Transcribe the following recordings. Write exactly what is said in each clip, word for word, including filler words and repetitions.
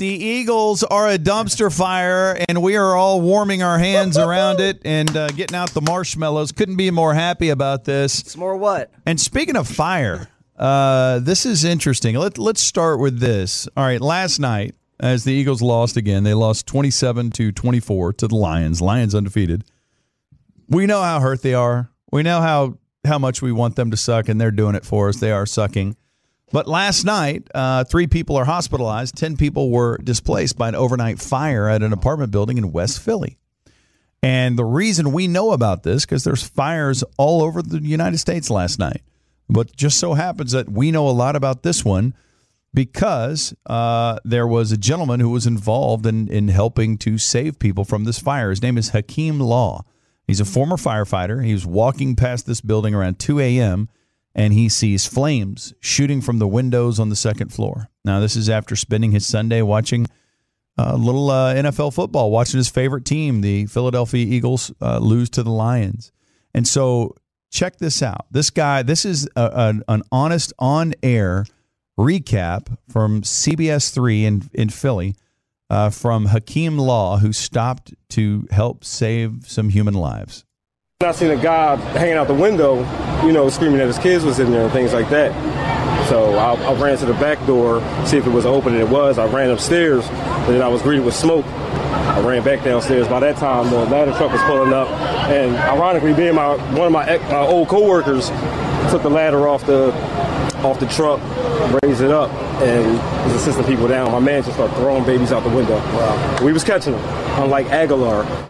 The Eagles are a dumpster fire, and we are all warming our hands around it and uh, getting out the marshmallows. Couldn't be more happy about this. It's more what? And speaking of fire, uh, this is interesting. Let, let's start with this. All right, last night, as the Eagles lost again, they lost twenty-seven to twenty-four to the Lions. Lions undefeated. We know how hurt they are. We know how, how much we want them to suck, and they're doing it for us. They are sucking. But last night, uh, three people are hospitalized. Ten people were displaced by an overnight fire at an apartment building in West Philly. And the reason we know about this, because there's fires all over the United States last night. But just so happens that we know a lot about this one because uh, there was a gentleman who was involved in, in helping to save people from this fire. His name is Hakeem Law. He's a former firefighter. He was walking past this building around two a.m., and he sees flames shooting from the windows on the second floor. Now, this is after spending his Sunday watching a little uh, N F L football, watching his favorite team, the Philadelphia Eagles, uh, lose to the Lions. And so check this out. This guy, this is a, a, an honest on-air recap from C B S three in, in Philly uh, from Hakeem Law, who stopped to help save some human lives. I seen a guy hanging out the window, you know, screaming that his kids was in there and things like that. So I, I ran to the back door, see if it was open, and it was. I ran upstairs, and then I was greeted with smoke. I ran back downstairs. By that time, the ladder truck was pulling up, and ironically, being my one of my, my old coworkers took the ladder off the off the truck, raised it up, and was assisting people down. My man just started throwing babies out the window. Wow. We was catching them, unlike Aguilar.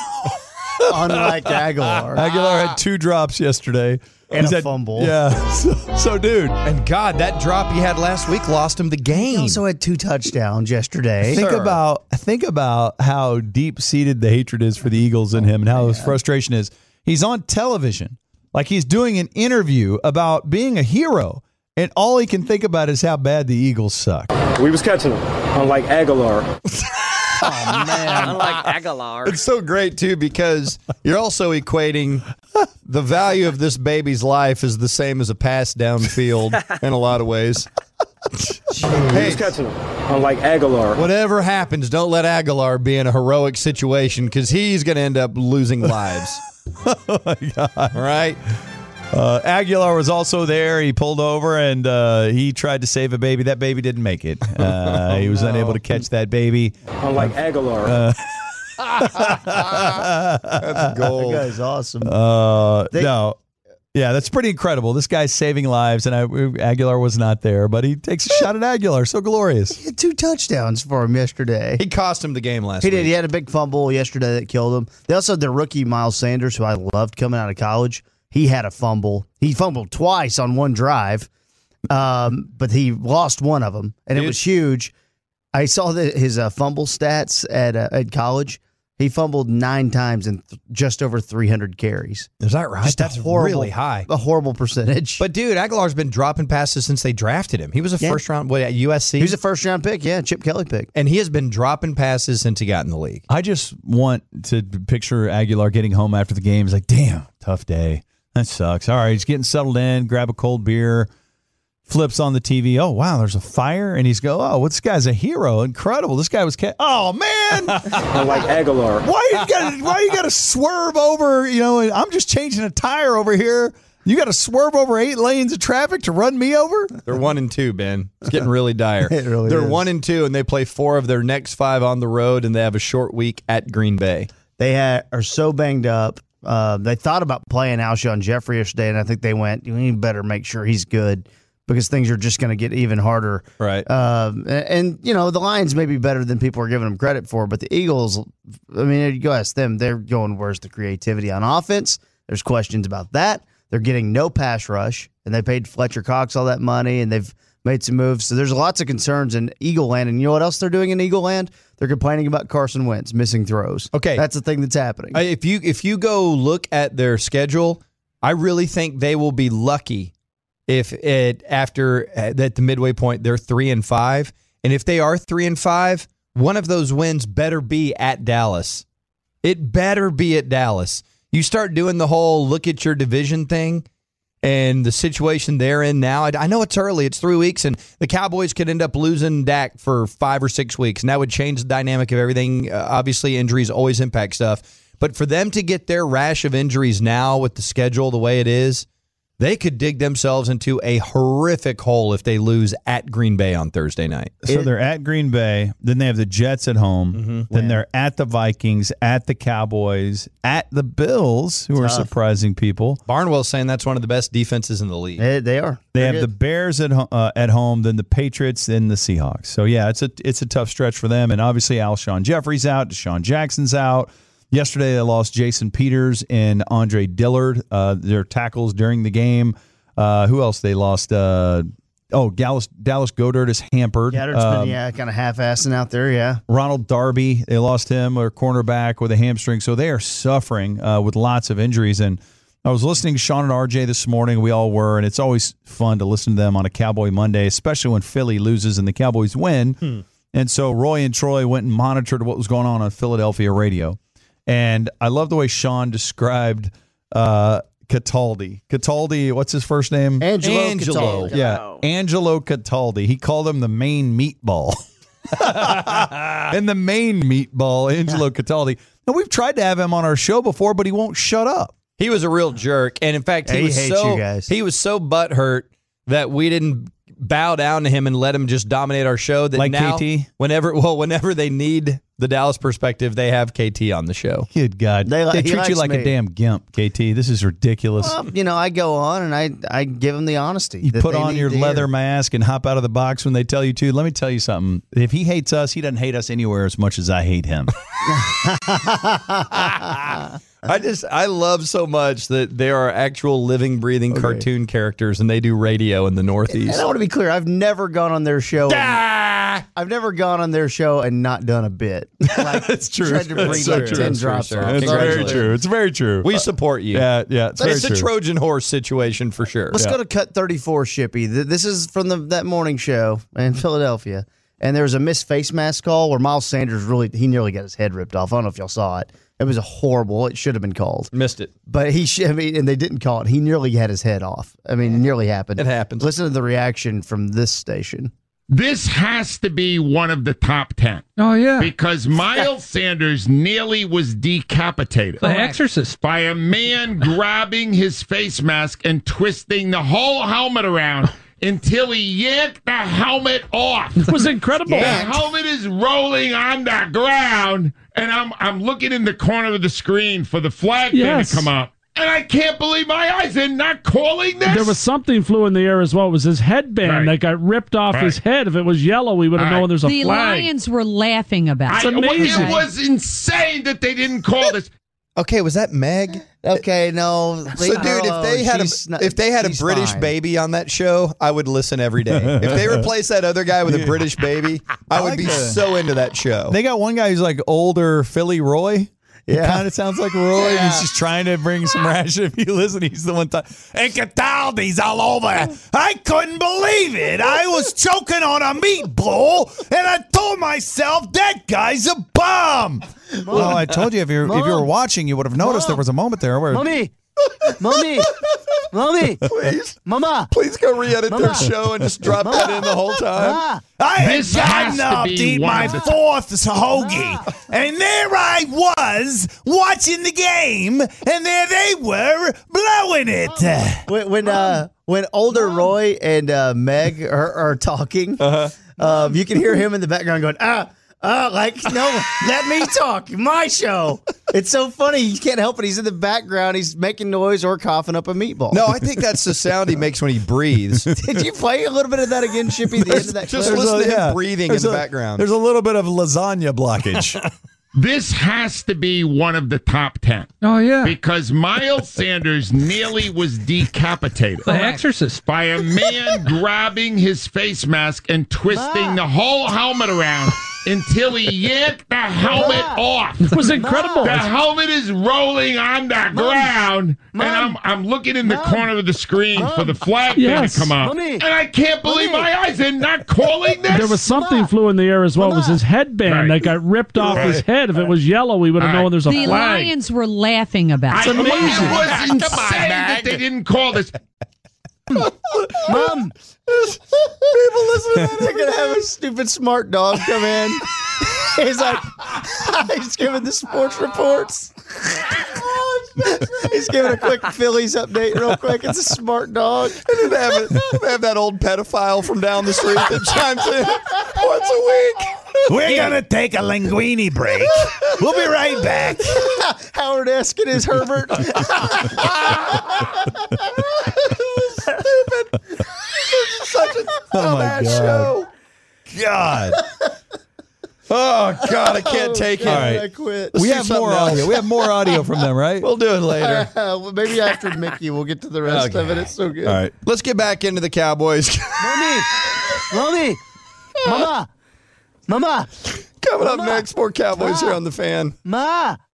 Unlike Aguilar. Aguilar had two drops yesterday. And He's a had, fumble. Yeah. So, so, dude. And, God, that drop he had last week lost him the game. He also had two touchdowns yesterday. Think Sir. about think about how deep-seated the hatred is for the Eagles in him and how his frustration is. He's on television. Like he's doing an interview about being a hero. And all he can think about is how bad the Eagles suck. We was catching them, unlike Aguilar. Oh, man. Unlike Aguilar. It's so great, too, because you're also equating the value of this baby's life is the same as a pass downfield in a lot of ways. Hey, was catching them, unlike Aguilar. Whatever happens, don't let Aguilar be in a heroic situation because he's going to end up losing lives. Oh, my God. All right? Uh, Aguilar was also there. He pulled over and uh, he tried to save a baby. That baby didn't make it. Uh, oh, he was no. unable to catch that baby. Unlike uh, Aguilar. Uh, that's gold. That guy's awesome. Uh, they, no. Yeah, that's pretty incredible. This guy's saving lives, and I, Aguilar was not there, but he takes a shot at Aguilar. So glorious. He had two touchdowns for him yesterday. He cost him the game last he week. He did. He had a big fumble yesterday that killed him. They also had their rookie, Miles Sanders, who I loved coming out of college. He had a fumble. He fumbled twice on one drive, um, but he lost one of them, and Dude. It was huge. I saw the, his uh, fumble stats at uh, at college. He fumbled nine times and th- just over three hundred carries. Is that right? Just That's horrible, really high. A horrible percentage. But, dude, Aguilar's been dropping passes since they drafted him. He was a yeah. first-round, what, at U S C? He was a first-round pick, yeah, Chip Kelly pick. And he has been dropping passes since he got in the league. I just want to picture Aguilar getting home after the game. He's like, damn, tough day. That sucks. All right, he's getting settled in, grab a cold beer, flips on the T V. Oh, wow, there's a fire. And he's go, oh, well, this guy's a hero. Incredible. This guy was, ca- oh, man. Unlike Aguilar. Why you gotta, why you got to swerve over, you know, I'm just changing a tire over here. You got to swerve over eight lanes of traffic to run me over? They're one and two, Ben. It's getting really dire. It really They're is. one and two, and they play four of their next five on the road, and they have a short week at Green Bay. They ha- are so banged up. Uh, they thought about playing Alshon Jeffrey yesterday, and I think they went, we better make sure he's good because things are just going to get even harder. Right. Um, and, and, you know, the Lions may be better than people are giving them credit for, but the Eagles, I mean, you go ask them, they're going, where's the creativity on offense? There's questions about that. They're getting no pass rush, and they paid Fletcher Cox all that money, and they've made some moves. So there's lots of concerns in Eagle Land, and you know what else they're doing in Eagle Land? They're complaining about Carson Wentz missing throws. Okay. That's the thing that's happening. If you if you go look at their schedule, I really think they will be lucky if it after at the midway point they're three and five, and if they are three and five, one of those wins better be at Dallas. It better be at Dallas. You start doing the whole look at your division thing, and the situation they're in now. I, I know it's early. It's three weeks, and the Cowboys could end up losing Dak for five or six weeks, and that would change the dynamic of everything. Uh, obviously, injuries always impact stuff. But for them to get their rash of injuries now with the schedule the way it is, they could dig themselves into a horrific hole if they lose at Green Bay on Thursday night. So they're at Green Bay, then they have the Jets at home, Mm-hmm. then they're at the Vikings, at the Cowboys, at the Bills, who are surprising people. Barnwell's saying that's one of the best defenses in the league. They, they are. They They're have the good. Bears at ho- uh, at home, then the Patriots, then the Seahawks. So yeah, it's a it's a tough stretch for them. And obviously, Alshon Jeffrey's out, Deshaun Jackson's out. Yesterday, they lost Jason Peters and Andre Dillard, uh, their tackles during the game. Uh, who else they lost? Uh, oh, Dallas Dallas Goedert is hampered. Goddard's Um, been, yeah, kind of half-assing out there, yeah. Ronald Darby, they lost him, or cornerback with a hamstring. So they are suffering uh, with lots of injuries. And I was listening to Sean and R J this morning. We all were, and it's always fun to listen to them on a Cowboy Monday, especially when Philly loses and the Cowboys win. Hmm. And so Roy and Troy went and monitored what was going on on Philadelphia radio. And I love the way Sean described uh, Cataldi. Cataldi, what's his first name? Angelo, Angelo. Cataldi. Yeah, Angelo Cataldi. He called him the main meatball. And the main meatball, Angelo Cataldi. Now, we've tried to have him on our show before, but he won't shut up. He was a real jerk, and in fact, he Yeah, he was hates so you guys. he was so butthurt that we didn't bow down to him and let him just dominate our show. That Like now, K T? whenever well, whenever they need the Dallas perspective, they have K T on the show. Good God. They They, li- he treat you likes like me. a damn gimp, K T. This is ridiculous. Well, you know, I go on and I I give them the honesty. You that put they on need your to leather hear. mask and hop out of the box when they tell you to. Let me tell you something. If he hates us, he doesn't hate us anywhere as much as I hate him. I just I love so much that there are actual living, breathing cartoon characters, and they do radio in the Northeast. And I want to be clear. I've never gone on their show. And, I've never gone on their show and not done a bit. Like, That's true. Tried to That's breathe so like true. ten That's true, drops sir. off. It's It's very Congratulations. true. It's very true. We support you. yeah, yeah. It's, it's very a true. Trojan horse situation for sure. Let's go to Cut thirty-four, Shippy. Th- This is from the that morning show in Philadelphia. And there was a missed face mask call where Miles Sanders really, he nearly got his head ripped off. I don't know if y'all saw it. It was a horrible, it should have been called. Missed it. But he, sh- I mean, and they didn't call it. He nearly had his head off. I mean, it nearly happened. It happens. Listen to the reaction from this station. This has to be one of the top ten. Oh, yeah. Because Miles Sanders nearly was decapitated The Exorcist. by a man grabbing his face mask and twisting the whole helmet around until he yanked the helmet off. It was incredible. The helmet is rolling on the ground, and I'm I'm looking in the corner of the screen for the flag Yes. thing to come up. And I can't believe my eyes. They're not calling this. There was something flew in the air as well. It was his headband Right. that got ripped off his Right. head. If it was yellow, we would have Right. known there's a The flag. Lions were laughing about I, it. amazing. It was insane that they didn't call this. Okay, was that Meg? Okay, no. So, dude, if they had a she's not- if they had a she's British fine. baby on that show, I would listen every day. If they replace that other guy with a British baby, I would like be that. so into that show. They got one guy who's like older Philly Roy. Yeah. Kind of sounds like Roy. And he's just trying to bring some ration. If you listen, he's the one time. And Cataldi's all over. I couldn't believe it. I was choking on a meatball, and I told myself that guy's a bum. Well, I told you if you if you were watching, you would have noticed there was a moment there where Mommy! Mommy! Mommy! Please, Mama! please go re-edit their Mama. show and just drop that in the whole time. Ah! I had This has gotten to up be to eat one my of the- fourth hoagie, and there I was watching the game, and there they were blowing it. When when, uh, when older Roy and uh, Meg are, are talking, uh-huh. um, you can hear him in the background going, ah, ah, like, no, let me talk. My show. It's so funny. You can't help it. He's in the background. He's making noise or coughing up a meatball. No, I think that's the sound he makes when he breathes. Did you play a little bit of that again, Shippy? The end of that Just clip? listen to him yeah. breathing There's in the a- background. There's a little bit of lasagna blockage. This has to be one of the top ten. Oh, yeah. Because Miles Sanders nearly was decapitated The Exorcist. by a man grabbing his face mask and twisting the whole helmet around until he yanked the helmet off. It was incredible. The helmet is rolling on the ground, and I'm I'm looking in the corner of the screen for the flag Yes. thing to come up. Mommy. And I can't believe my eyes. They're not calling this. There was something flew in the air as well. It was his headband Right. that got ripped off his Right. head. If it was yellow, we would have Right. known there's a The flag. Lions were laughing about I, it. it was amazing. insane that they didn't call this. Mom. People listen to that. They're going to have a stupid smart dog come in. He's like, he's giving the sports reports. He's giving a quick Phillies update real quick. It's a smart dog. And then they have, it, they have that old pedophile from down the street that chimes in once a week. We're going to take a linguini break. We'll be right back. Howard Eskin is Herbert. Stupid. It's such a Oh, my dumbass God. show. God. Oh, God, I can't take it. All right. I quit. We do have more something else. audio. We have more audio from them, right? We'll do it later. well, maybe after Mickey, we'll get to the rest of it. It's so good. All right. Let's get back into the Cowboys. Mommy, mommy, mama, mama, Coming up next, more Cowboys here on The Fan. ma.